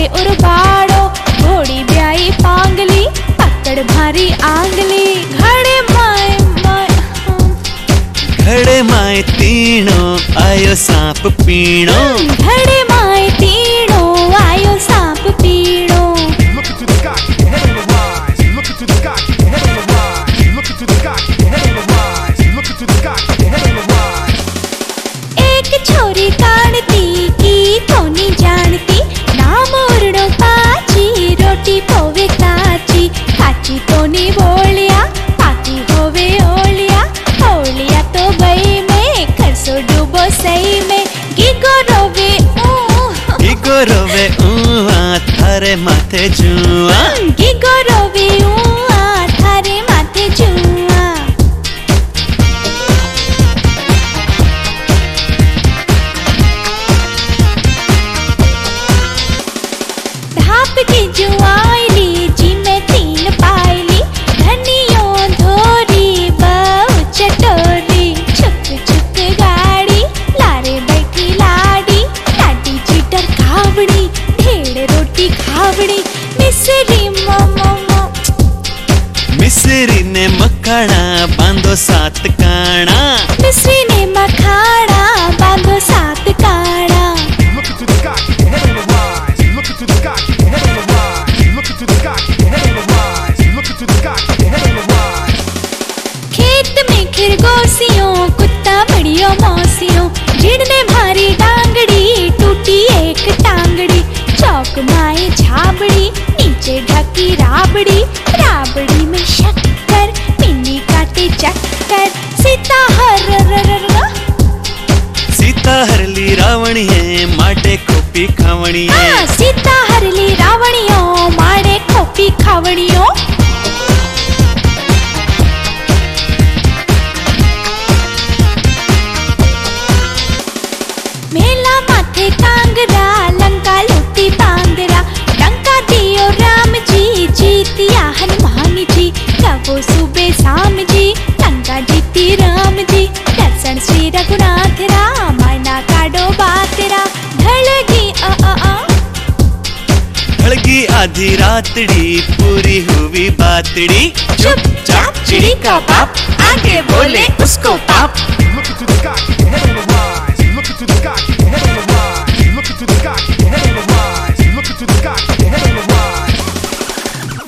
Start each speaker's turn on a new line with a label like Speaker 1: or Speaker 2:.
Speaker 1: रोवे और बाड़ो, घोड़ी ब्याई पांगली, पकड़ भारी आंगली।
Speaker 2: घड़े माए तीनों आयो सांप पीणो,
Speaker 1: घड़े माए तीनों आयो सांप पीणो। एक छोरी काढ़ती की कोनी जानती, नाम उड़ो पाची, रोटी पोवे काची, काची तो नी बोलिया, पाकी होवे ओलिया, ओलिया तो गई में, खरसो डूबो सही में। गिगो रोवे थारे माथे जुआ, गिगो रोवे थारे माथे जुआ। धाप की जुआली जी में तीन पायली, धनियों धोरी बहु चटोरी, छुक छुक गाड़ी लारे बैठी लाडी, लाडी चीटर खावड़ी, ढेड़ रोटी खावड़ी। मिसरी मोमो,
Speaker 2: मिसरी ने मखाना बांधो सात काना,
Speaker 1: मिसरी ने मखाना बांधो सात काना। खेत में खरगोशियों, कुत्ता बड़ियो मौसियों, जिड़ने भारी डांगड़ी, टूटी एक टांगड़ी, चौक माए झाबड़ी, नीचे ढकी राबड़ी, राबड़ी में शक्कर, पिन्नी काटे चक्कर। सीता
Speaker 2: हरली रावणी है, माटे खोपी खावणी है,
Speaker 1: सीता हरली रावणियों, माड़े खोपी खावणियों। मेला माथे कांगरा, लंका लूटी पांगरा, लंका दियो राम जी, जीतिया हनुमान जी, कबो सुबे शाम जी, लंका जीती राम जी, दर्शन श्री रघुनाथ रामायणा काडो बातरा।
Speaker 2: ढलगी आधी रातड़ी, पूरी हुई बातड़ी,
Speaker 1: चुप चाप चिड़ी का बाप, आगे बोले उसको पाप।